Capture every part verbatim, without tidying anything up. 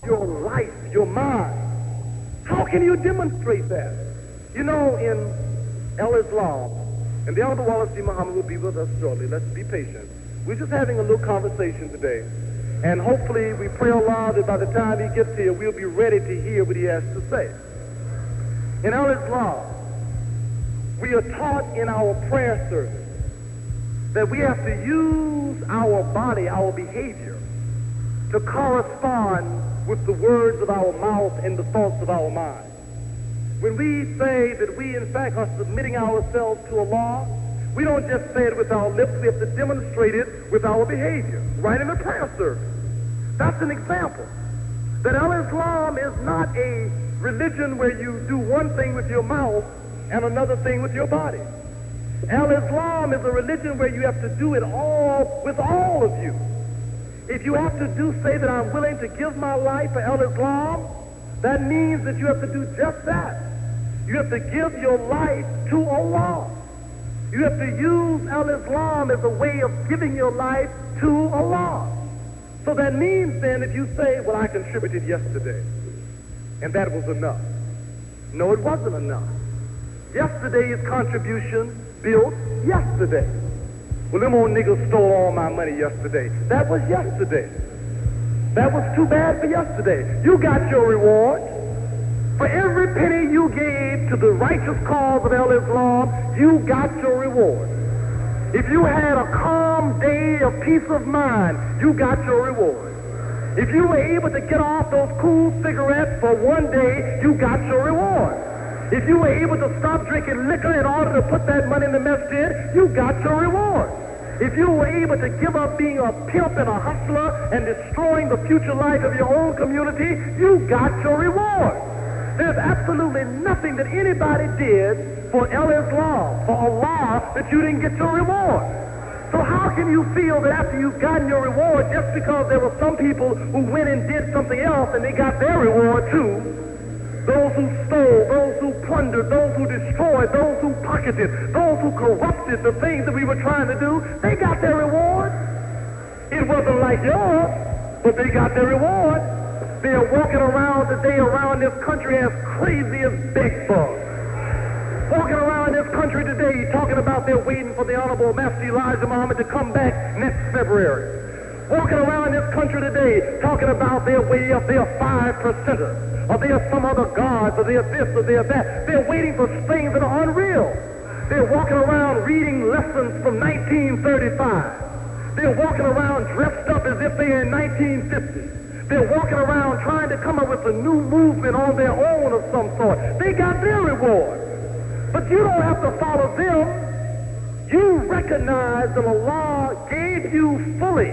your life, your mind. How can you demonstrate that? You know, in Al-Islam, and the Honorable Wallace D. Muhammad will be with us shortly. Let's be patient. We're just having a little conversation today. And hopefully we pray Allah that by the time he gets here, we'll be ready to hear what he has to say. In Al-Islam, we are taught in our prayer service that we have to use our body, our behavior, to correspond with the words of our mouth and the thoughts of our mind. When we say that we, in fact, are submitting ourselves to Allah, we don't just say it with our lips, we have to demonstrate it with our behavior, right in the prayer service. That's an example. That Al-Islam is not a religion where you do one thing with your mouth and another thing with your body. Al-Islam is a religion where you have to do it all with all of you. If you have to do, say that I'm willing to give my life for Al-Islam, that means that you have to do just that. You have to give your life to Allah. You have to use Al-Islam as a way of giving your life to Allah. So that means then if you say, well, I contributed yesterday, and that was enough. No, it wasn't enough. Yesterday's contribution built yesterday. Well, them old niggas stole all my money yesterday. That was yesterday. That was too bad for yesterday. You got your reward. For every penny you gave to the righteous cause of Al-Islam, you got your reward. If you had a calm day of peace of mind, you got your reward. If you were able to get off those cool cigarettes for one day, you got your reward. If you were able to stop drinking liquor in order to put that money in the masjid, you got your reward. If you were able to give up being a pimp and a hustler and destroying the future life of your own community, you got your reward. There's absolutely nothing that anybody did for Al-Islam, for Allah, that you didn't get your reward. So how can you feel that after you've gotten your reward just because there were some people who went and did something else and they got their reward too? Those who stole, those who plundered, those who destroyed, those who pocketed, those who corrupted the things that we were trying to do, they got their reward. It wasn't like yours, but they got their reward. They're walking around today around this country as crazy as bed bugs. Walking around this country today talking about they're waiting for the Honorable Master Elijah Muhammad to come back next February. Walking around this country today talking about their way up, they're five percenters, or they're some other gods, or they're this, or they're that. They're waiting for things that are unreal. They're walking around reading lessons from nineteen thirty-five. They're walking around dressed up as if they're in nineteen fifty. They're walking around trying to come up with a new movement on their own of some sort. They got their reward. But you don't have to follow them. You recognize that Allah gave you fully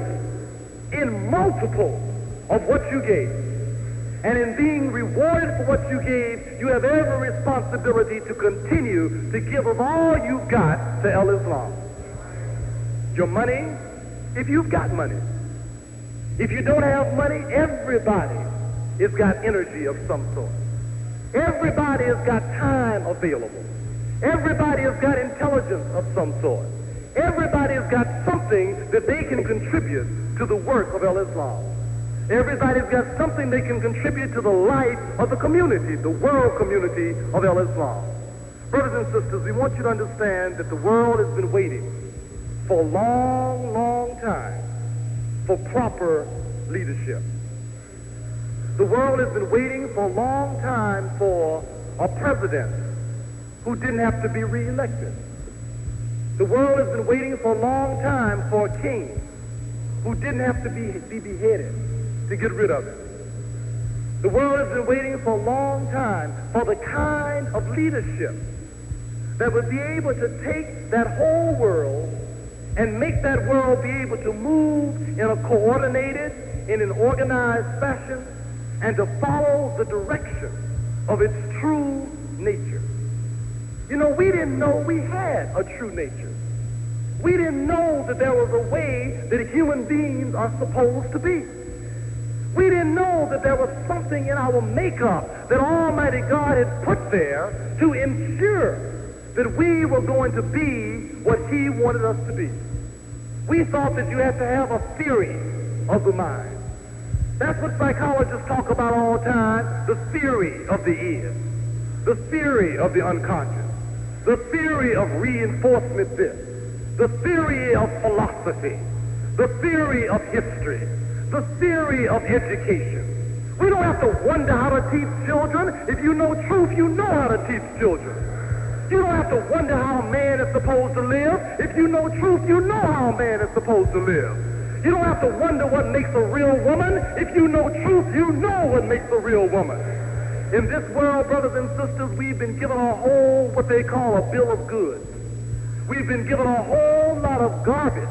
in multiple of what you gave. And in being rewarded for what you gave, you have every responsibility to continue to give of all you've got to Al-Islam. Your money, if you've got money. If you don't have money, everybody has got energy of some sort. Everybody has got time available. Everybody has got intelligence of some sort. Everybody has got something that they can contribute to the work of Al-Islam. Everybody's got something they can contribute to the life of the community, the world community of Al-Islam. Brothers and sisters, we want you to understand that the world has been waiting for a long, long time for proper leadership. The world has been waiting for a long time for a president who didn't have to be reelected. The world has been waiting for a long time for a king who didn't have to be, be beheaded to get rid of it. The world has been waiting for a long time for the kind of leadership that would be able to take that whole world and make that world be able to move in a coordinated, in an organized fashion, and to follow the direction of its true nature. You know, we didn't know we had a true nature. We didn't know that there was a way that human beings are supposed to be. We didn't know that there was something in our makeup that Almighty God had put there to ensure that we were going to be what He wanted us to be. We thought that you had to have a theory of the mind. That's what psychologists talk about all the time, the theory of the is, the theory of the unconscious, the theory of reinforcement this, the theory of philosophy, the theory of history, the theory of education. We don't have to wonder how to teach children. If you know truth, you know how to teach children. You don't have to wonder how a man is supposed to live. If you know truth, you know how a man is supposed to live. You don't have to wonder what makes a real woman. If you know truth, you know what makes a real woman. In this world, brothers and sisters, we've been given a whole, what they call a bill of goods. We've been given a whole lot of garbage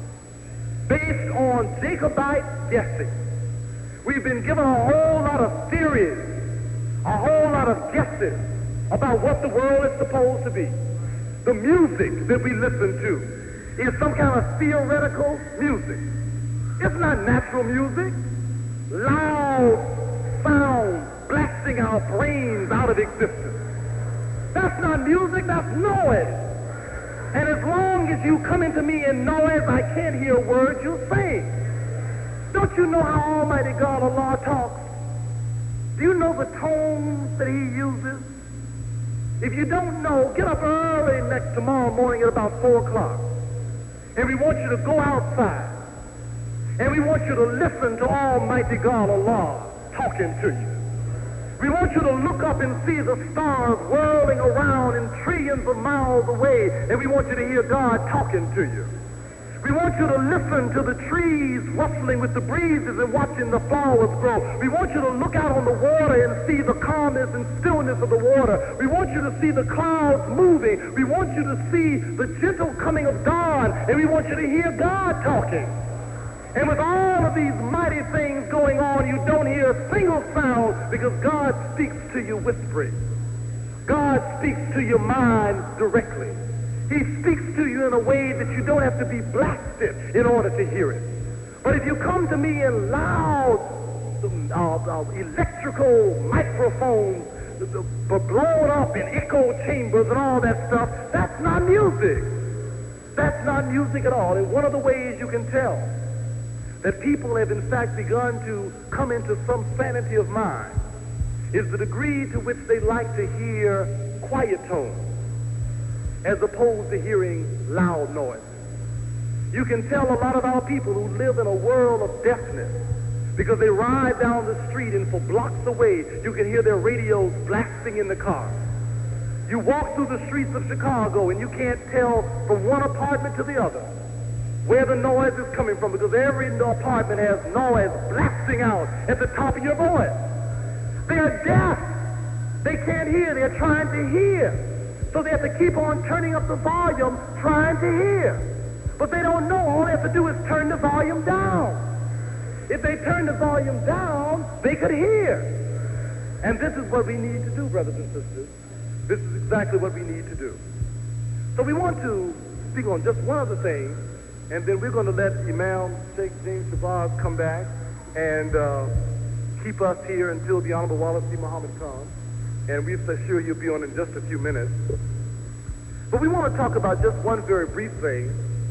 based on Jacobite guessing. We've been given a whole lot of theories, a whole lot of guesses about what the world is supposed to be. The music that we listen to is some kind of theoretical music. It's not natural music. Loud sound blasting our brains out of existence. That's not music, that's noise. And as long as you come into me in noise, I can't hear a word you say. Don't you know how Almighty God Allah talks? Do you know the tones that he uses? If you don't know, get up early next tomorrow morning at about four o'clock. And we want you to go outside. And we want you to listen to Almighty God Allah talking to you. We want you to look up and see the stars whirling around in trillions of miles away, and we want you to hear God talking to you. We want you to listen to the trees rustling with the breezes and watching the flowers grow. We want you to look out on the water and see the calmness and stillness of the water. We want you to see the clouds moving. We want you to see the gentle coming of God, and we want you to hear God talking. And with all of these mighty things going on, you don't hear a single sound because God speaks to you whispering. God speaks to your mind directly. He speaks to you in a way that you don't have to be blasted in order to hear it. But if you come to me in loud, uh, uh, electrical microphones, uh, blown up in echo chambers and all that stuff, that's not music. That's not music at all. And one of the ways you can tell that people have in fact begun to come into some sanity of mind is the degree to which they like to hear quiet tones as opposed to hearing loud noise. You can tell a lot of our people who live in a world of deafness because they ride down the street and for blocks away you can hear their radios blasting in the car. You walk through the streets of Chicago and you can't tell from one apartment to the other where the noise is coming from because every apartment has noise blasting out at the top of your voice. They are deaf. They can't hear. They're trying to hear. So they have to keep on turning up the volume trying to hear. But they don't know. All they have to do is turn the volume down. If they turn the volume down, they could hear. And this is what we need to do, brothers and sisters. This is exactly what we need to do. So we want to speak on just one other thing, and then we're going to let Imam Sheikh James Shabazz come back and uh, keep us here until the Honorable Wallace D. Muhammad comes. And we're so sure you'll be on in just a few minutes. But we want to talk about just one very brief thing,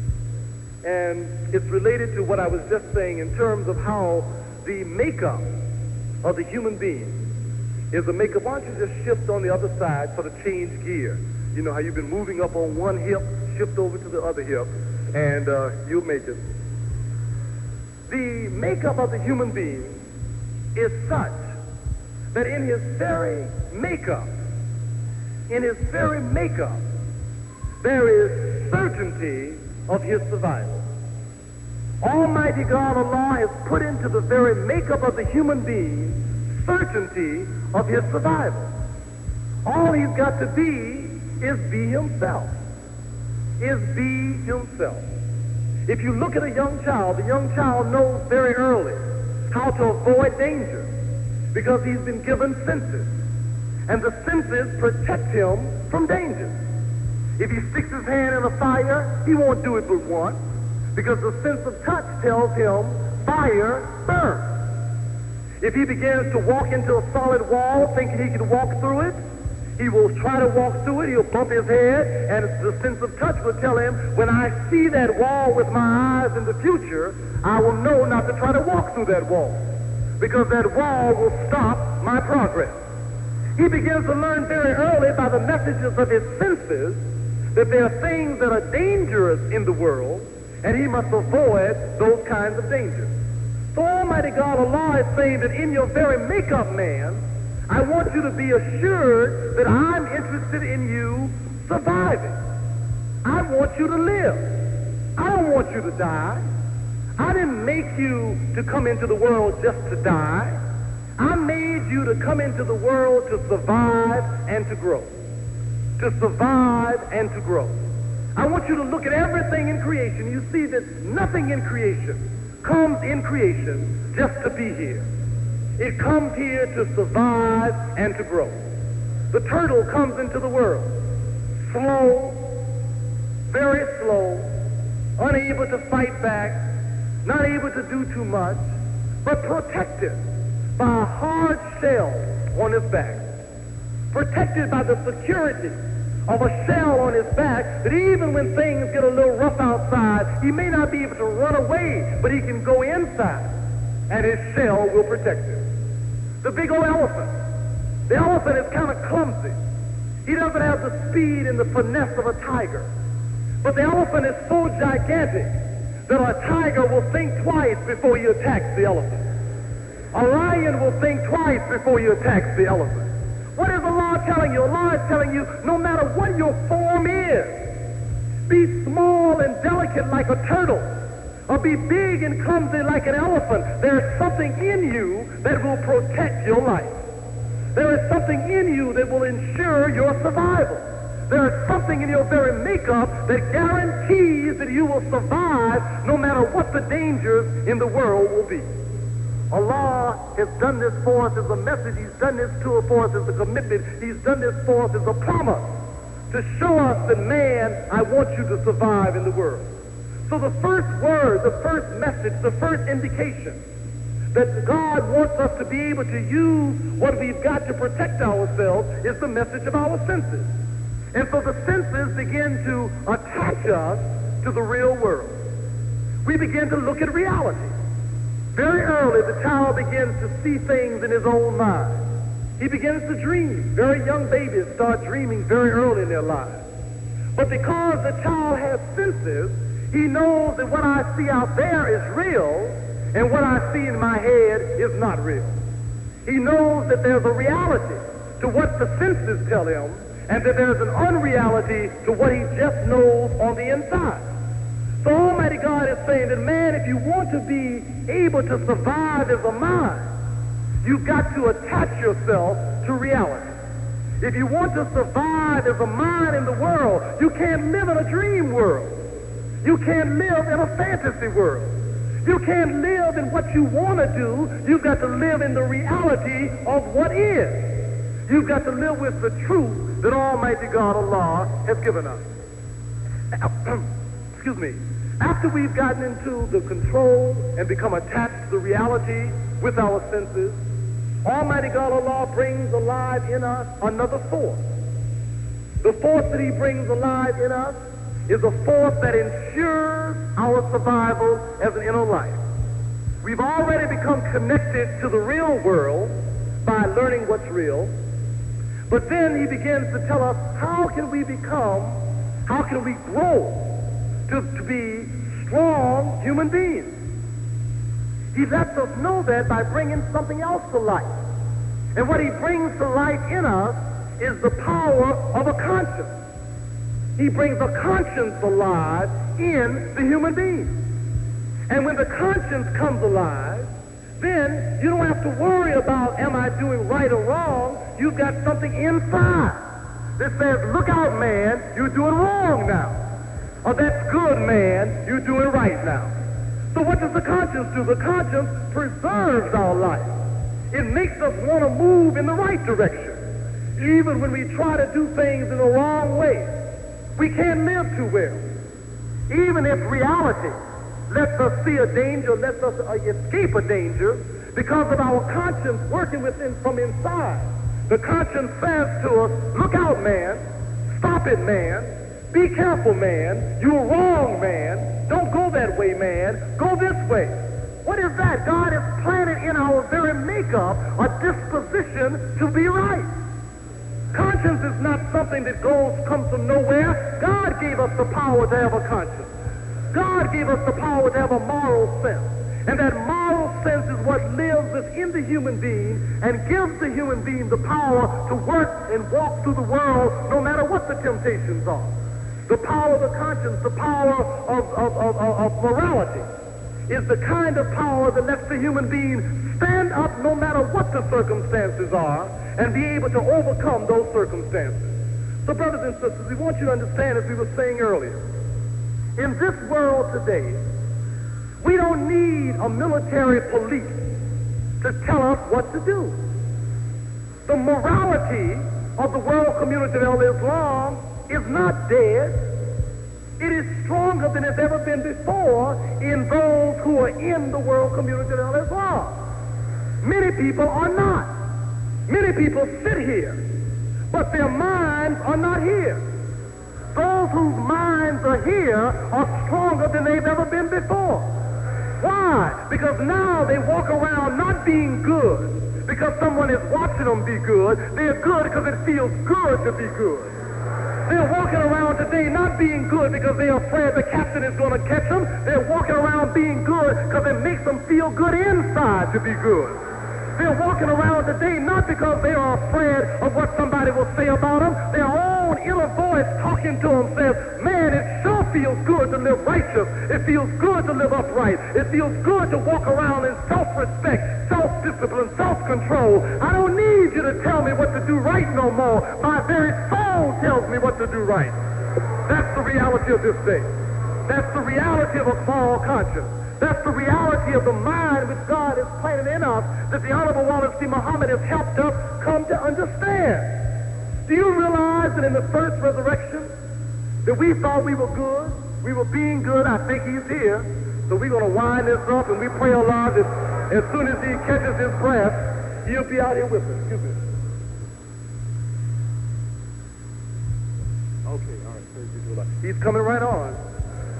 and it's related to what I was just saying in terms of how the makeup of the human being is a makeup. Why don't you just shift on the other side, sort of change gear? You know how you've been moving up on one hip, shift over to the other hip, and uh, you'll make it. The makeup of the human being is such that in his very makeup, in his very makeup, there is certainty of his survival. Almighty God Allah has put into the very makeup of the human being certainty of his survival. All he's got to be is be himself. Is be himself. If you look at a young child, the young child knows very early how to avoid danger because he's been given senses. And the senses protect him from danger. If he sticks his hand in a fire, he won't do it but once because the sense of touch tells him fire burns. If he begins to walk into a solid wall thinking he can walk through it, he will try to walk through it, he'll bump his head, and the sense of touch will tell him, when I see that wall with my eyes in the future, I will know not to try to walk through that wall. because that wall will stop my progress. He begins to learn very early by the messages of his senses that there are things that are dangerous in the world, and he must avoid those kinds of dangers. So Almighty God, Allah, is saying that in your very makeup, man, I want you to be assured that I'm interested in you surviving. I want you to live. I don't want you to die. I didn't make you to come into the world just to die. I made you to come into the world to survive and to grow. To survive and to grow. I want you to look at everything in creation. You see that nothing in creation comes in creation just to be here. It comes here to survive and to grow. The turtle comes into the world slow, very slow, unable to fight back, not able to do too much, but protected by a hard shell on his back, protected by the security of a shell on his back, that even when things get a little rough outside, he may not be able to run away, but he can go inside, and his shell will protect him. The big old elephant. The elephant is kind of clumsy. He doesn't have the speed and the finesse of a tiger. But the elephant is so gigantic that a tiger will think twice before he attacks the elephant. A lion will think twice before he attacks the elephant. What is Allah telling you? Allah is telling you, no matter what your form is, be small and delicate like a turtle, or be big and clumsy like an elephant, there is something in you that will protect your life. There is something in you that will ensure your survival. There is something in your very makeup that guarantees that you will survive no matter what the dangers in the world will be. Allah has done this for us as a message. He's done this to us for us as a commitment. He's done this for us as a promise to show us that, man, I want you to survive in the world. So the first word, the first message, the first indication that God wants us to be able to use what we've got to protect ourselves is the message of our senses. And so the senses begin to attach us to the real world. We begin to look at reality. Very early, the child begins to see things in his own mind. He begins to dream. Very young babies start dreaming very early in their lives. But because the child has senses, he knows that what I see out there is real, and what I see in my head is not real. He knows that there's a reality to what the senses tell him, and that there's an unreality to what he just knows on the inside. So Almighty God is saying that, man, if you want to be able to survive as a mind, you've got to attach yourself to reality. If you want to survive as a mind in the world, you can't live in a dream world. You can't live in a fantasy world. You can't live in what you want to do. You've got to live in the reality of what is. You've got to live with the truth that Almighty God, Allah, has given us. Excuse me. After we've gotten into the control and become attached to the reality with our senses, Almighty God, Allah, brings alive in us another force. The force that He brings alive in us is a force that ensures our survival as an inner life. We've already become connected to the real world by learning what's real, but then He begins to tell us how can we become, how can we grow to, to be strong human beings. He lets us know that by bringing something else to life. And what He brings to life in us is the power of a conscience. He brings a conscience alive in the human being. And when the conscience comes alive, then you don't have to worry about, am I doing right or wrong? You've got something inside that says, look out, man, you're doing wrong now. Or that's good, man, you're doing right now. So what does the conscience do? The conscience preserves our life. It makes us want to move in the right direction. Even when we try to do things in the wrong way, we can't live too well. Even if reality lets us see a danger, lets us uh, escape a danger, because of our conscience working within from inside. The conscience says to us, look out, man. Stop it, man. Be careful, man. You're wrong, man. Don't go that way, man. Go this way. What is that? God has planted in in our very makeup a disposition to be right. Conscience is not something that goes, comes from nowhere. God gave us the power to have a conscience. God gave us the power to have a moral sense. And that moral sense is what lives within the human being and gives the human being the power to work and walk through the world no matter what the temptations are. The power of the conscience, the power of, of, of, of, of morality, is the kind of power that lets the human being stand up no matter what the circumstances are and be able to overcome those circumstances. So, brothers and sisters, we want you to understand, as we were saying earlier, in this world today, we don't need a military police to tell us what to do. The morality of the world community of Islam is not dead. It is stronger than it's ever been before in those who are in the world community of Islam. Many people are not. Many people sit here, but their minds are not here. Those whose minds are here are stronger than they've ever been before. Why? Because now they walk around not being good because someone is watching them be good. They're good because it feels good to be good. They're walking around today not being good because they're afraid the captain is going to catch them. They're walking around being good because it makes them feel good inside to be good. They're walking around today not because they are afraid of what somebody will say about them. Their own inner voice talking to them says, man, it sure feels good to live righteous. It feels good to live upright. It feels good to walk around in self-respect, self-discipline, self-control. I don't need you to tell me what to do right no more. My very soul tells me what to do right. That's the reality of this day. That's the reality of a moral conscience. That's the reality of the mind which God has planted in us that the Honorable Wallace D. Muhammad has helped us come to understand. Do you realize that in the first resurrection that we thought we were good, we were being good? I think he's here. So we're going to wind this up and we pray Allah that as soon as he catches his breath, he'll be out here with us. Excuse me. Okay, all right. Praise be to Allah. He's coming right on.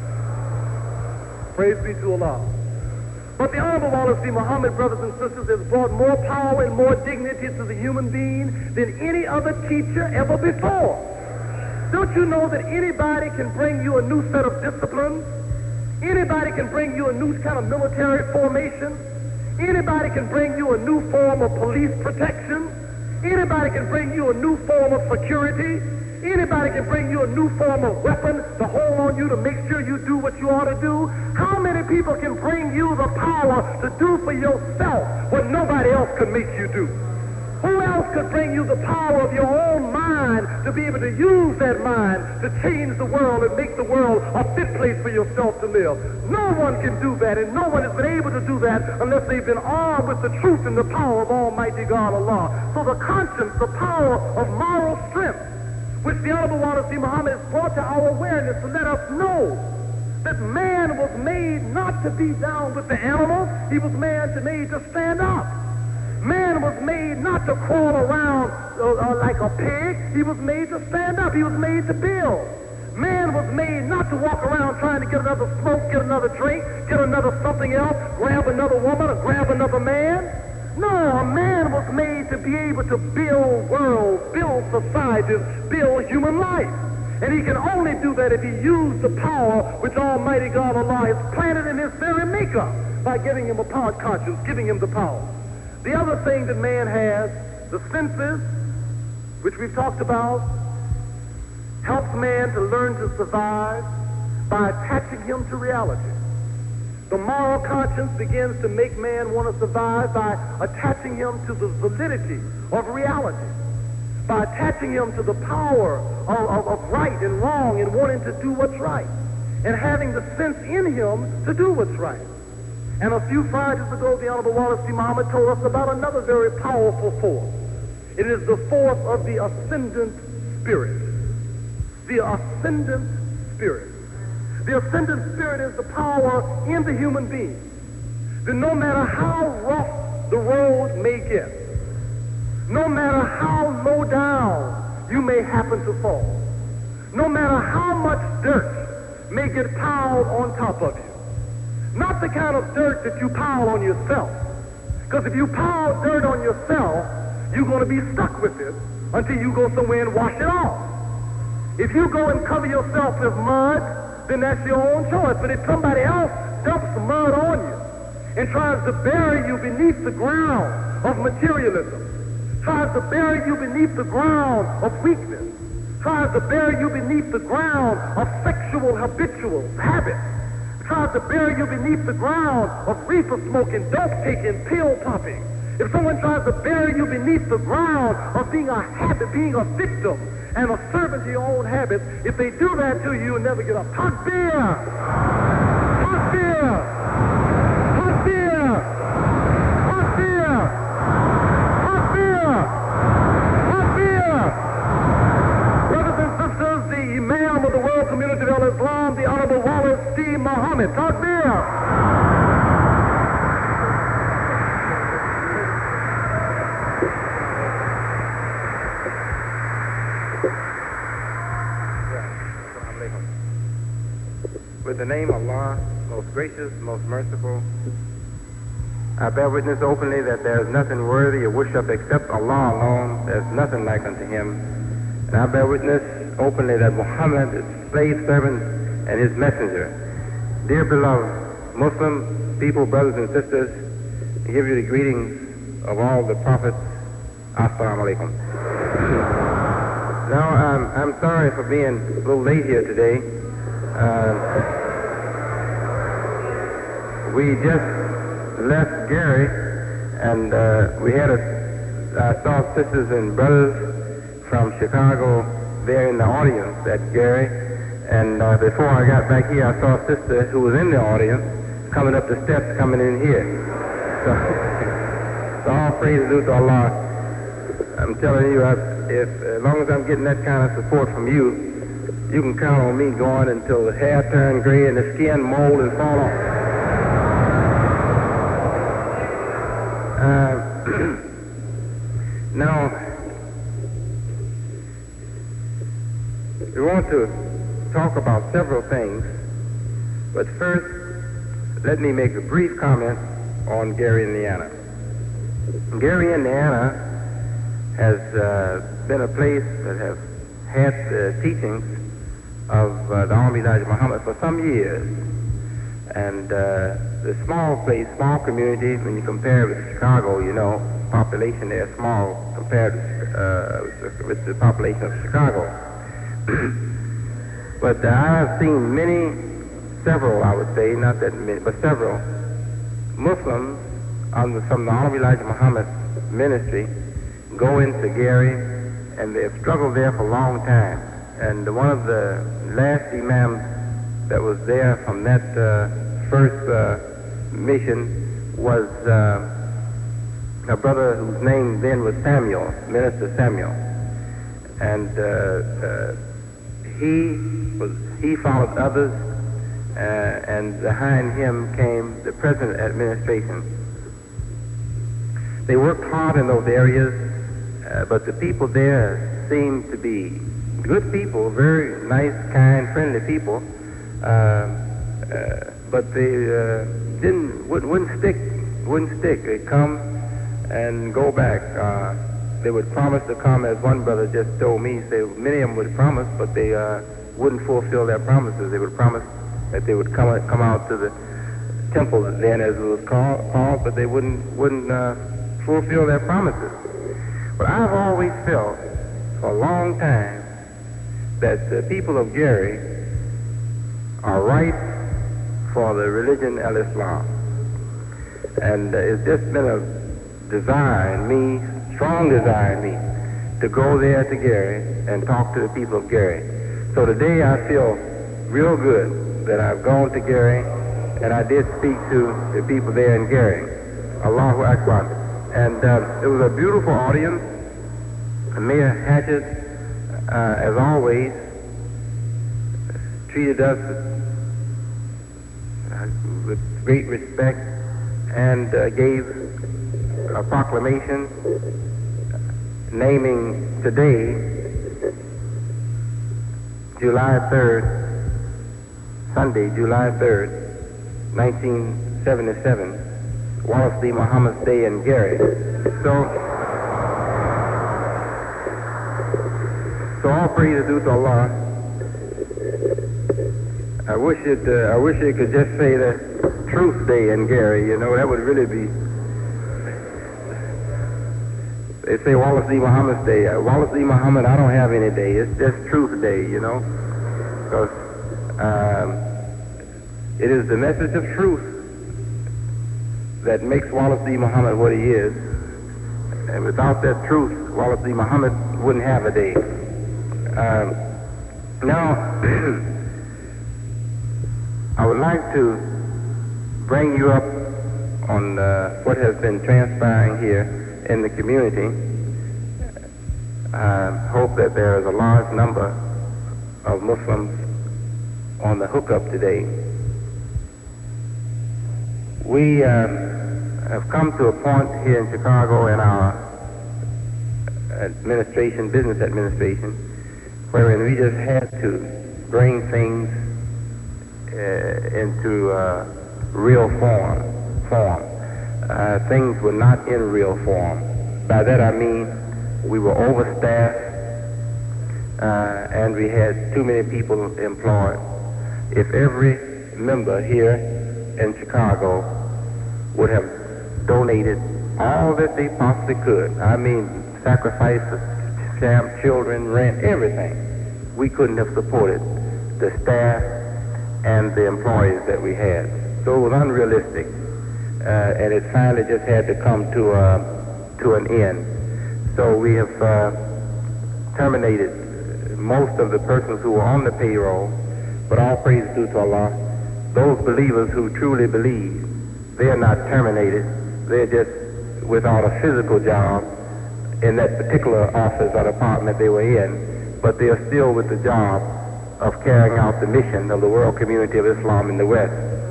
Praise be to Allah. But the Honorable Wallace D. Muhammad, brothers and sisters, has brought more power and more dignity to the human being than any other teacher ever before. Don't you know that anybody can bring you a new set of disciplines? Anybody can bring you a new kind of military formation. Anybody can bring you a new form of police protection. Anybody can bring you a new form of security. Anybody can bring you a new form of weapon to hold on you to make sure you do what you ought to do. How many people can bring you the power to do for yourself what nobody else could make you do? Who else could bring you the power of your own mind to be able to use that mind to change the world and make the world a fit place for yourself to live? No one can do that, and no one has been able to do that unless they've been armed with the truth and the power of Almighty God Allah. So the conscience, the power of moral strength, which the Honorable Wallace D. Muhammad has brought to our awareness to let us know that man was made not to be down with the animals. He was man to made to stand up. Man was made not to crawl around uh, uh, like a pig. He was made to stand up. He was made to build. Man was made not to walk around trying to get another smoke, get another drink, get another something else, grab another woman or grab another man. No, a man was made to be able to build worlds, build societies, build human life. And he can only do that if he used the power which Almighty God Allah has planted in his very makeup by giving him a power conscience, giving him the power. The other thing that man has, the senses, which we've talked about, helps man to learn to survive by attaching him to reality. The moral conscience begins to make man want to survive by attaching him to the validity of reality, by attaching him to the power of, of, of right and wrong and wanting to do what's right, and having the sense in him to do what's right. And a few Fridays ago, the Honorable Wallace D. Muhammad told us about another very powerful force. It is the force of the ascendant spirit. The ascendant spirit. The ascendant spirit is the power in the human being that no matter how rough the road may get, no matter how low down you may happen to fall, no matter how much dirt may get piled on top of you, not the kind of dirt that you pile on yourself, Because if you pile dirt on yourself, you're going to be stuck with it until you go somewhere and wash it off. If you go and cover yourself with mud, then that's your own choice. But if somebody else dumps mud on you and tries to bury you beneath the ground of materialism, tries to bury you beneath the ground of weakness, tries to bury you beneath the ground of sexual habitual habits, tries to bury you beneath the ground of reefer smoking, dope taking, pill popping, if someone tries to bury you beneath the ground of being a habit, being a victim, and a servant to your own habits, if they do that to you, you'll never get up. Hot beer! Hot beer! Hot beer! Hot beer! Hot beer! Hot beer! Brothers and sisters, the Imam of the World Community of Islam, the Honorable Wallace C. Muhammad. Hot beer! With the name of Allah, most gracious, most merciful, I bear witness openly that there is nothing worthy of worship except Allah alone. There is nothing like unto him. And I bear witness openly that Muhammad is slave servant and his messenger. Dear beloved Muslim people, brothers and sisters, I give you the greetings of all the prophets. Assalamu alaikum. Now, I'm, I'm sorry for being a little late here today. Uh, we just left Gary, and uh, we had a, I saw sisters and brothers from Chicago there in the audience at Gary, and uh, before I got back here, I saw a sister who was in the audience coming up the steps coming in here. So, so all praise is due to Allah. I'm telling you, I, if as long as I'm getting that kind of support from you, you can count on me going until the hair turns gray and the skin mold and fall off. Uh, now, we want to talk about several things, but first, let me make a brief comment on Gary, Indiana. Gary, Indiana has uh, been a place that has had the teachings of uh, the Honorable Elijah Muhammad for some years. And uh, the small place, small community, when you compare it with Chicago, you know, population there is small compared uh, with, with the population of Chicago. But uh, I have seen many, several, I would say, not that many, but several Muslims under, from the Honorable Elijah Muhammad's ministry go into Gary, and they have struggled there for a long time. And one of the last imams that was there from that uh, first uh, mission was uh, a brother whose name then was Samuel, Minister Samuel. And uh, uh, he was he followed others, uh, and behind him came the present administration. They worked hard in those areas, uh, but the people there seemed to be good people, very nice, kind, friendly people, uh, uh, but they uh, didn't wouldn't, wouldn't stick, wouldn't stick. They'd come and go back. Uh, they would promise to come, as one brother just told me. Say many of them would promise, but they uh, wouldn't fulfill their promises. They would promise that they would come come out to the temple then, as it was called, called but they wouldn't wouldn't uh, fulfill their promises. But I've always felt for a long time that the people of Gary are right for the religion of Islam. And uh, it's just been a desire in me, strong desire in me, to go there to Gary and talk to the people of Gary. So today I feel real good that I've gone to Gary and I did speak to the people there in Gary. Allahu Akbar. And uh, it was a beautiful audience. Mayor Hatchett, Uh, as always, treated us uh, with great respect and uh, gave a proclamation naming today, July third, Sunday, July third, nineteen seventy-seven, Wallace D. Muhammad's Day in Gary. So, so all praise is due to Allah. I wish it. Uh, I wish it could just say the Truth Day in Gary. You know, that would really be. They say Wallace D. Muhammad's Day. Uh, Wallace D. Muhammad, I don't have any day. It's just Truth Day, you know, because um, it is the message of truth that makes Wallace D. Muhammad what he is. And without that truth, Wallace D. Muhammad wouldn't have a day. Um, now, I would like to bring you up on uh, what has been transpiring here in the community. I hope that there is a large number of Muslims on the hookup today. We uh, have come to a point here in Chicago in our administration, business administration, wherein we just had to bring things uh, into uh, real form. form. Uh, things were not in real form. By that I mean we were overstaffed uh, and we had too many people employed. If every member here in Chicago would have donated all that they possibly could, I mean sacrifice of camp, children, rent, everything, we couldn't have supported the staff and the employees that we had. So it was unrealistic. Uh, and it finally just had to come to uh, to an end. So we have uh, terminated most of the persons who were on the payroll, but all praise is due to Allah. Those believers who truly believe, they are not terminated. They're just without a physical job in that particular office or department they were in, but they are still with the job of carrying out the mission of the World Community of Islam in the West.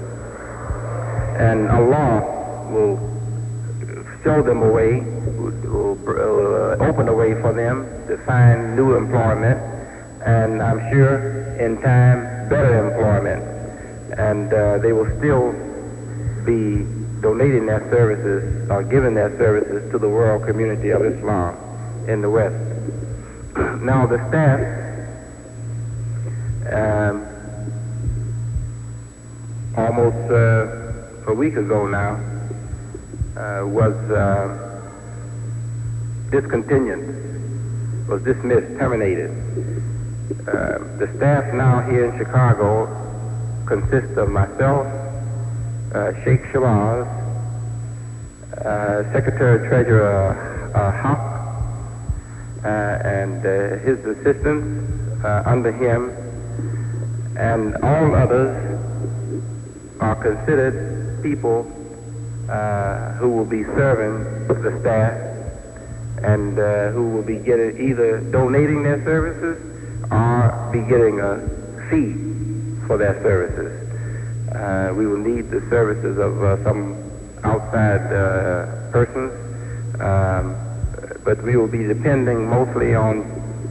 And Allah will show them a way, will, will uh, open a way for them to find new employment, and I'm sure in time better employment. And uh, they will still be donating their services or giving their services to the World Community of Islam in the West. Now the staff um, almost uh, a week ago now, uh, was uh, discontinued, was dismissed, terminated. Uh, the staff now here in Chicago consists of myself, uh, Sheikh Shabazz, uh, Secretary Treasurer uh, Haq, uh, and uh, his assistants uh, under him, and all others are considered people uh, who will be serving the staff and uh, who will be getting either donating their services or be getting a fee for their services. Uh, we will need the services of uh, some outside uh, persons, um, but we will be depending mostly on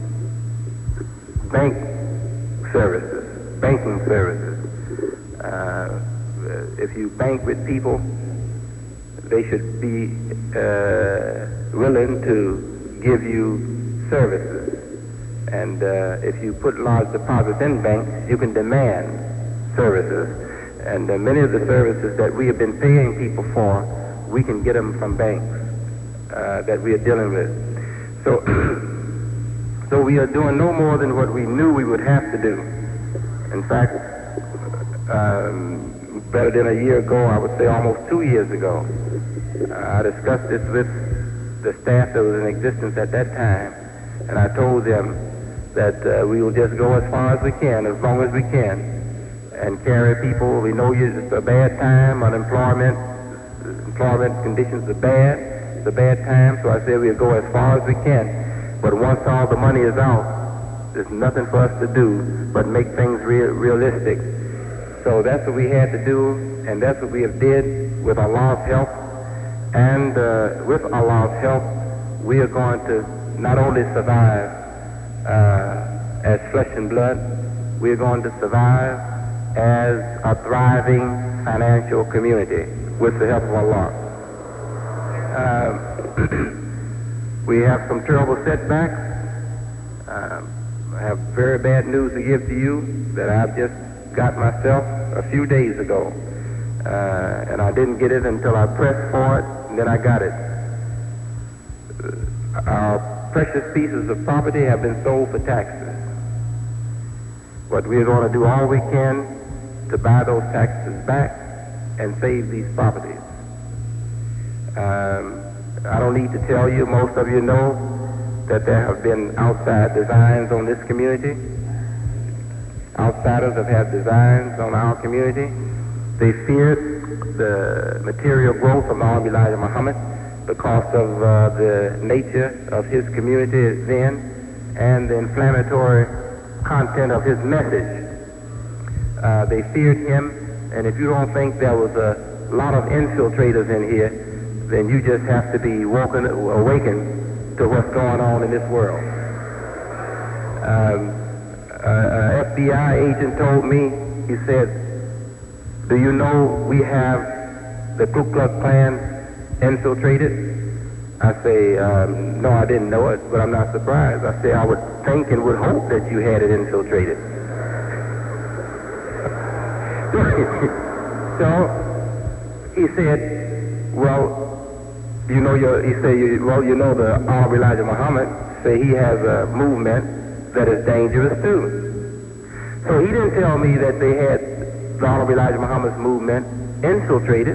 bank services, banking services. Uh, If you bank with people, they should be uh, willing to give you services. And uh, if you put large deposits in banks, you can demand services. And uh, many of the services that we have been paying people for, we can get them from banks uh, that we are dealing with. So, so we are doing no more than what we knew we would have to do. In fact, um, better than a year ago, I would say almost two years ago, uh, I discussed this with the staff that was in existence at that time, and I told them that uh, we will just go as far as we can, as long as we can, and carry people. We know it's a bad time, unemployment, employment conditions are bad, it's a bad time, so I said we'll go as far as we can, but once all the money is out, there's nothing for us to do but make things real, realistic. So that's what we had to do, and that's what we have did with Allah's help. And uh, with Allah's help, we are going to not only survive uh, as flesh and blood, we are going to survive as a thriving financial community with the help of Allah. Uh, we have some terrible setbacks. Uh, I have very bad news to give to you that I've just got myself a few days ago. Uh, and I didn't get it until I pressed for it, and then I got it. Uh, our precious pieces of property have been sold for taxes. But we're going to do all we can to buy those taxes back and save these properties. Um, I don't need to tell you, most of you know that there have been outside designs on this community. Outsiders have had designs on our community. They feared the material growth of Maulana Elijah Muhammad because of uh, the nature of his community then and the inflammatory content of his message. Uh, they feared him, and if you don't think there was a lot of infiltrators in here, then you just have to be woken, awakened to what's going on in this world. Um, An F B I agent told me, he said, do you know we have the Ku Klux Klan infiltrated? I say, um, no, I didn't know it, but I'm not surprised. I say, I would think and would hope that you had it infiltrated. So he said, well, you know, your, he said, you, well, you know, the Honorable Elijah Muhammad say he has a movement that is dangerous too. So he didn't tell me that they had the Honorable Elijah Muhammad's movement infiltrated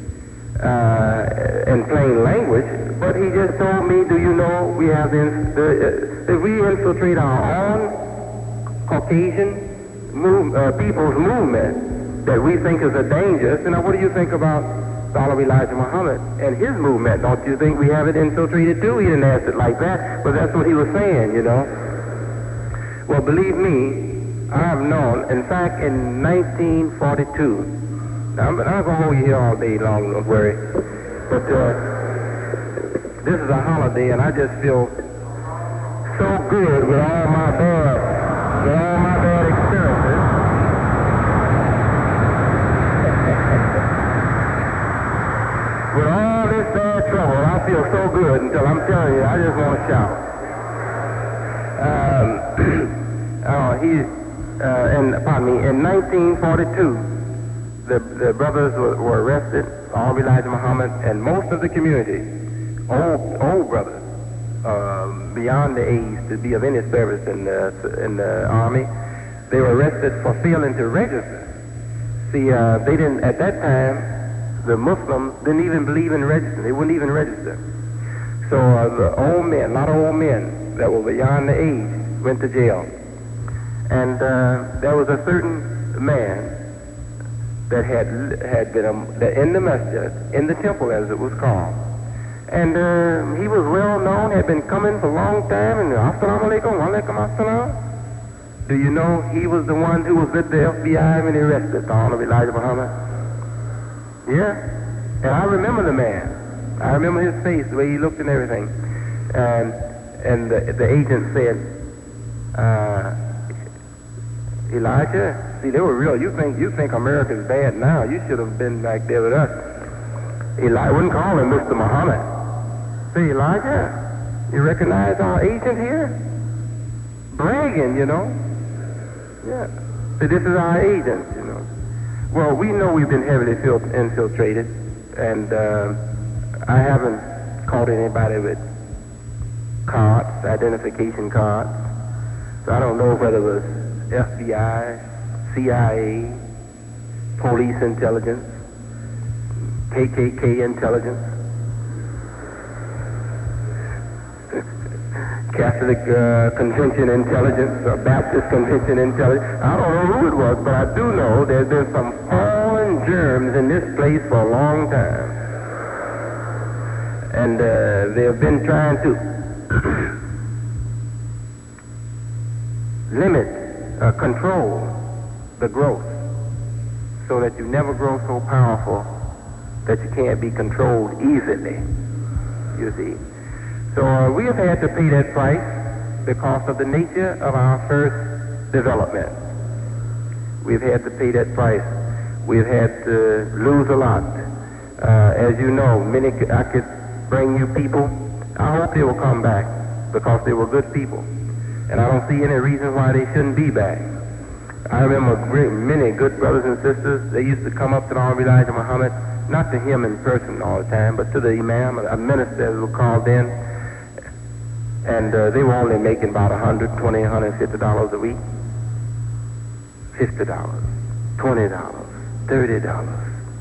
uh, in plain language, but he just told me, do you know we have the, the uh, if we infiltrate our own Caucasian move, uh, people's movement that we think is a danger, so now what do you think about the Honorable Elijah Muhammad and his movement? Don't you think we have it infiltrated too? He didn't ask it like that, but that's what he was saying, you know. Well, believe me, I've known, in fact, in nineteen forty-two, now, I'm, I'm not going to hold you here all day long, don't worry, but uh, this is a holiday, and I just feel so good with all my bad, with all my bad experiences. With all this bad trouble, I feel so good until I'm telling you, I just want to shout. Um, oh, he, uh, in, pardon me, in nineteen forty-two, the, the brothers were, were arrested, Honorable Elijah Muhammad, and most of the community, old, old brothers, uh, beyond the age to be of any service in the, in the army, they were arrested for failing to register. See, uh, they didn't, at that time, the Muslims didn't even believe in registering. They wouldn't even register. So uh, the old men, a lot of old men that were beyond the age, went to jail. And uh, there was a certain man that had had been um, in the masjid, in the temple as it was called. And uh, he was well known, had been coming for a long time, and assalamu alaikum, wa alaikum assalam. Do you know he was the one who was with the F B I when he arrested the Honorable Elijah Muhammad? Yeah. And I remember the man. I remember his face, the way he looked and everything. And and the, the agent said, uh, Elijah, see, they were real. You think you think America's bad now. You should have been back there with us. Elijah wouldn't call him Mister Muhammad. Say, Elijah, you recognize our agent here? Bragging, you know. Yeah. So this is our agent, you know. Well, we know we've been heavily fil- infiltrated, and uh, I haven't caught anybody with cards, identification cards. So I don't know whether it was F B I, C I A, police intelligence, K K K intelligence, Catholic uh, Convention intelligence, or Baptist Convention intelligence. I don't know who it was, but I do know there's been some foreign germs in this place for a long time. And uh, they've been trying to limit, uh, control the growth so that you never grow so powerful that you can't be controlled easily, you see. So uh, we have had to pay that price because of the nature of our first development. We've had to pay that price. We've had to lose a lot. Uh, as you know, many, I could bring you people. I hope they will come back because they were good people. And I don't see any reason why they shouldn't be back. I remember great, many good brothers and sisters. They used to come up to the Honorable Elijah Muhammad, not to him in person all the time, but to the imam, a minister who was called in. And uh, they were only making about one hundred twenty dollars, one hundred fifty dollars a week. fifty dollars, twenty dollars, thirty dollars.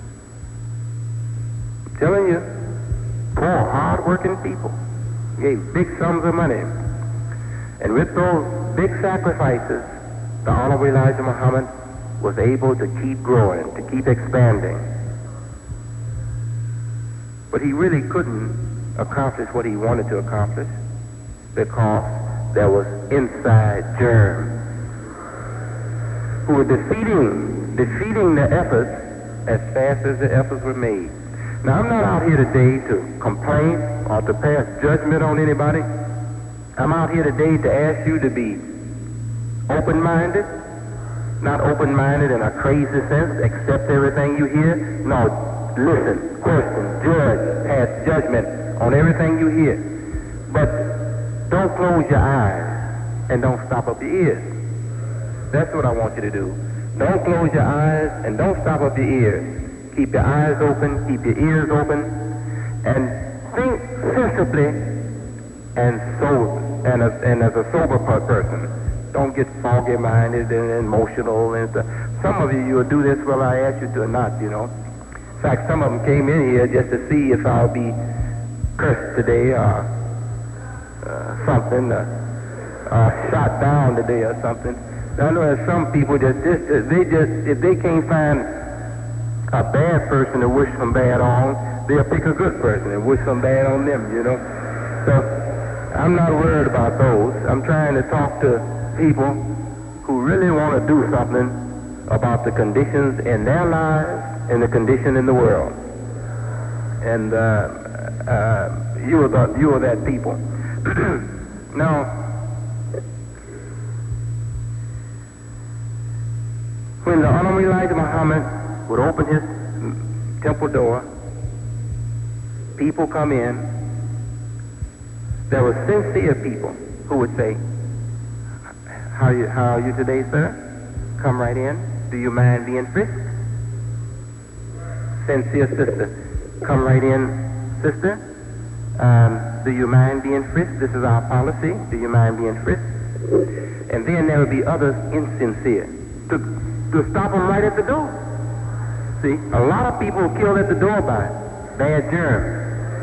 I'm telling you, poor, hard-working people gave big sums of money. And with those big sacrifices, the Honorable Elijah Muhammad was able to keep growing, to keep expanding. But he really couldn't accomplish what he wanted to accomplish because there was inside germs who were defeating, defeating the efforts as fast as the efforts were made. Now, I'm not out here today to complain or to pass judgment on anybody. I'm out here today to ask you to be open-minded, not open-minded in a crazy sense, accept everything you hear. No, listen, question, judge, pass judgment on everything you hear. But don't close your eyes and don't stop up your ears. That's what I want you to do. Don't close your eyes and don't stop up your ears. Keep your eyes open, keep your ears open, and think sensibly and sober, and as, and as a sober person. Don't get foggy-minded and emotional and stuff. Some of you, you will do this whether I ask you to or not, you know. In fact, some of them came in here just to see if I'll be cursed today or uh, something, uh, uh, shot down today or something. I know there's some people that just, they just, if they can't find a bad person to wish some bad on, they'll pick a good person and wish some bad on them, you know. So I'm not worried about those. I'm trying to talk to people who really want to do something about the conditions in their lives and the condition in the world. And uh, uh, you are the, you are that people. Now, when the Honorable Elijah Muhammad would open his temple door, people come in. There were sincere people who would say, how are you, how are you today, sir? Come right in. Do you mind being frisked? Sincere sister. Come right in, sister. Um, do you mind being frisked? This is our policy. Do you mind being frisked? And then there would be others insincere. To, to stop them right at the door. See, a lot of people are killed at the door by bad germs.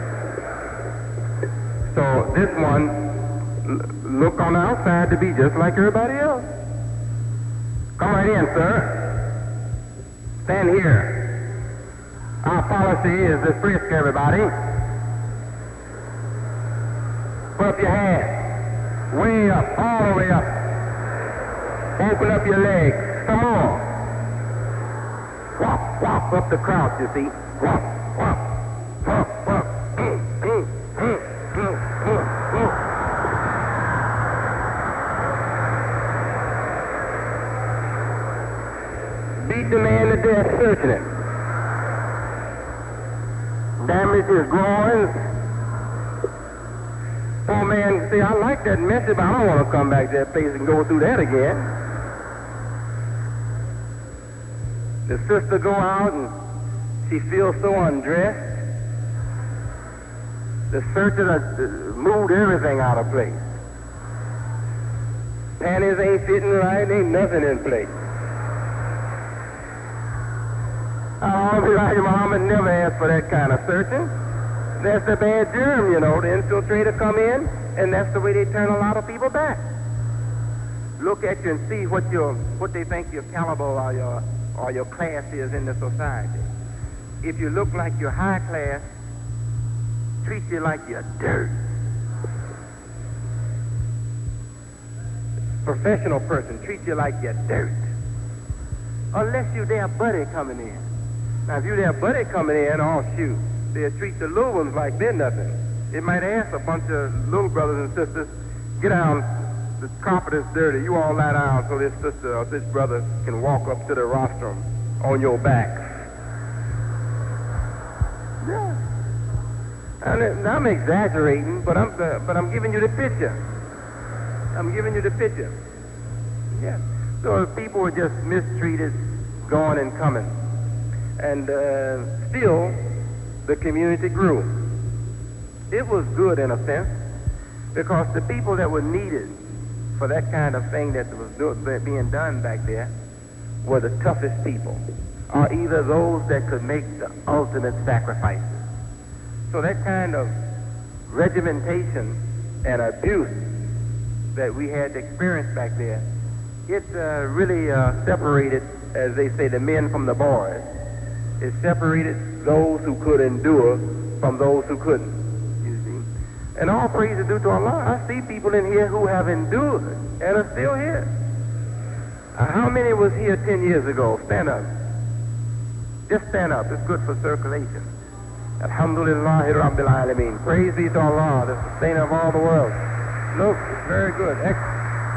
So this one look on the outside to be just like everybody else. Come right in, sir. Stand here. Our policy is to frisk everybody. Put up your hands. Way up, all the way up. Open up your legs. Some more. Walk, walk up the crouch, you see. Walk, walk, walk, walk. Mm, mm, mm, mm, mm, mm. Beat the man to death, searching him. Damage his groins. Poor man, see, I like that message, but I don't want to come back to that place and go through that again. The sister go out and she feels so undressed. The searcher has moved everything out of place. Panties ain't fitting right, ain't nothing in place. Honorable Elijah Muhammad never asked for that kind of searching. That's the bad germ, you know. The infiltrator come in, and that's the way they turn a lot of people back. Look at you and see what your, what they think your caliber or your, or your class is in the society. If you look like you're high class, treat you like you're dirt. Professional person, treat you like you're dirt. Unless you're their buddy coming in. Now, if you're their buddy coming in, oh, shoot, they'll treat the little ones like they're nothing. They might ask a bunch of little brothers and sisters, get down, the carpet is dirty, you all lie down so this sister or this brother can walk up to the rostrum on your backs. Yeah. And I'm exaggerating, but I'm uh, but I'm giving you the picture. I'm giving you the picture. Yeah. So people were just mistreated, going and coming, and uh, still the community grew. It was good in a sense, because the people that were needed for that kind of thing that was do- being done back there were the toughest people, or either those that could make the ultimate sacrifices. So that kind of regimentation and abuse that we had to experience back there, it uh, really uh, separated, as they say, the men from the boys. It separated those who could endure from those who couldn't, you see. And all praise is due to Allah. I see people in here who have endured and are still here. Uh, how many was here ten years ago? Stand up. Just stand up. It's good for circulation. Alhamdulillahi Rabbil Alameen. Praise be to Allah, the sustainer of all the world. Look, it's very good. Excellent.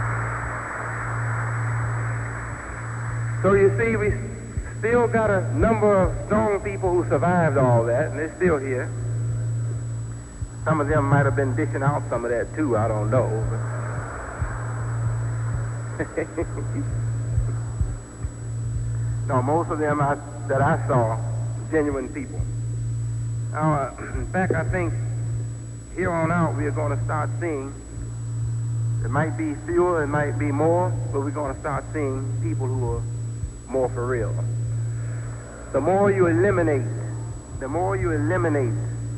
So you see, we still got a number of strong people who survived all that, and they're still here. Some of them might have been dishing out some of that too, I don't know. No, most of them I, that I saw, genuine people. Now, uh, in fact, I think here on out we are going to start seeing, it might be fewer, it might be more, but we're going to start seeing people who are more for real. The more you eliminate, the more you eliminate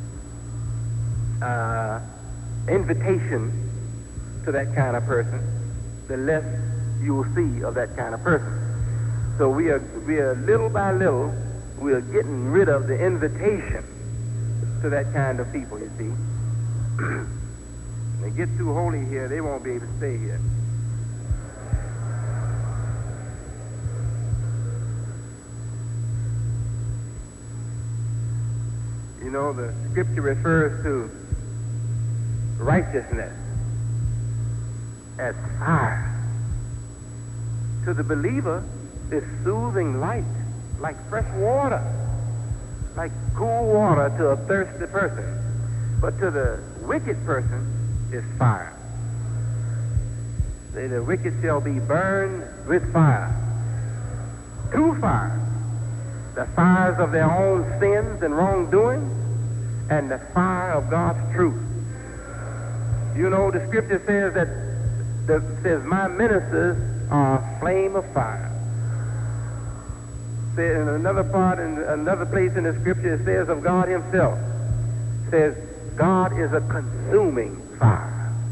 uh, invitation to that kind of person, the less you will see of that kind of person. So we are, we are little by little, we are getting rid of the invitation to that kind of people, you see. They get too holy here, they won't be able to stay here. You know, the scripture refers to righteousness as fire. To the believer, it's soothing light, like fresh water, like cool water to a thirsty person. But to the wicked person, it's fire. Say, the wicked shall be burned with fire. Two fires. The fires of their own sins and wrongdoing, and the fire of God's truth. You know, the scripture says that, the, says, my ministers are a flame of fire. Say, in another part, in another place in the scripture, it says of God himself, it says, God is a consuming fire.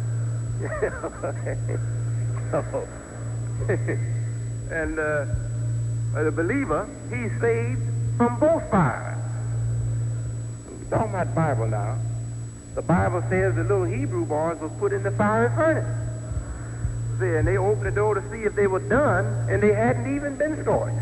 So, and uh, the believer, he's saved from both fires. We're talking about the Bible now. The Bible says the little Hebrew boys was put in the fiery furnace. See, and they opened the door to see if they were done, and they hadn't even been scorched.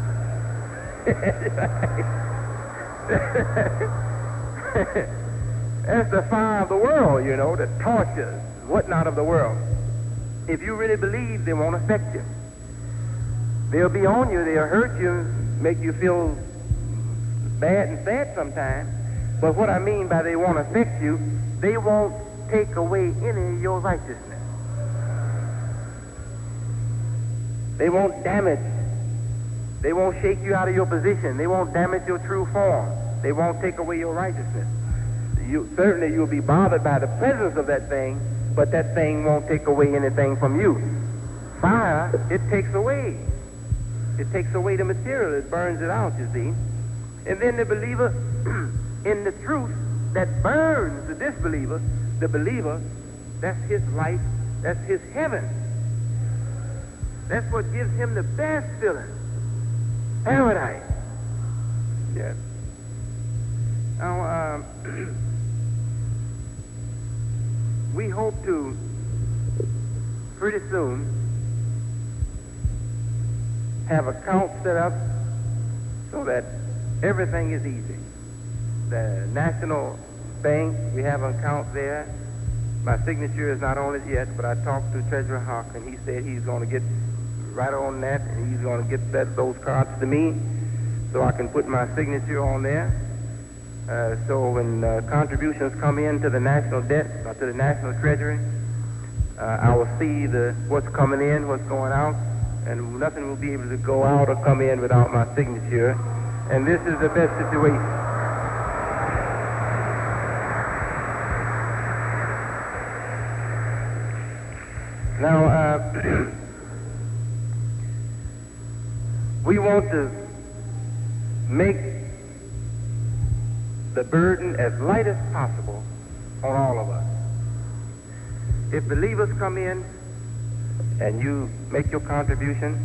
That's the fire of the world, you know, the torches, whatnot of the world. If you really believe, they won't affect you. They'll be on you, they'll hurt you, make you feel bad and sad sometimes. But what I mean by they won't affect you, they won't take away any of your righteousness. They won't damage. They won't shake you out of your position. They won't damage your true form. They won't take away your righteousness. You, certainly you'll be bothered by the presence of that thing, but that thing won't take away anything from you. Fire, it takes away. It takes away the material. It burns it out, you see. And then the believer, in the truth that burns the disbeliever, the believer, that's his life, that's his heaven. That's what gives him the best feeling. Paradise. Yes. Now, um, we hope to, pretty soon, have accounts set up so that everything is easy. The National Bank, we have an account there. My signature is not on it yet, but I talked to Treasurer Hawk, and he said he's going to get right on that, and he's going to get that, those cards to me so I can put my signature on there. Uh, so when uh, contributions come in to the national debt, or to the national treasury, uh, I will see the what's coming in, what's going out, and nothing will be able to go out or come in without my signature. And this is the best situation. Now, uh, we want to make the burden as light as possible on all of us. If believers come in and you make your contribution,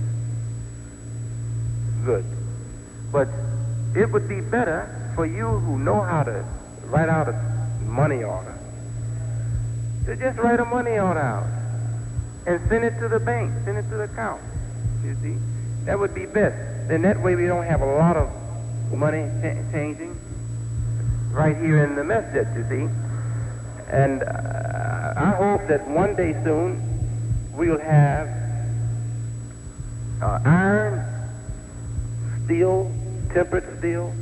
good. But it would be better for you who know how to write out a money order to just write a money order out and send it to the bank, send it to the account. You see, that would be best. Then that way we don't have a lot of money ch- changing right here in the masjid, you see. And uh, I hope that one day soon we'll have uh, iron, steel, tempered steel.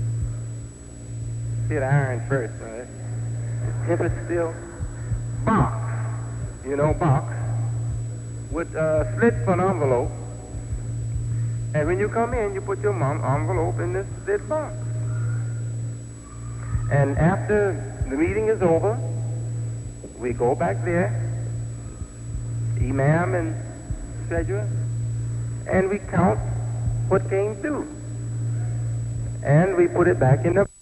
Get iron first, right? Tempered steel. Box, you know, box, with a slit for an envelope. And when you come in, you put your mom envelope in this slit box. And after the meeting is over, we go back there, Imam and Treasurer, and we count what came through. And we put it back in the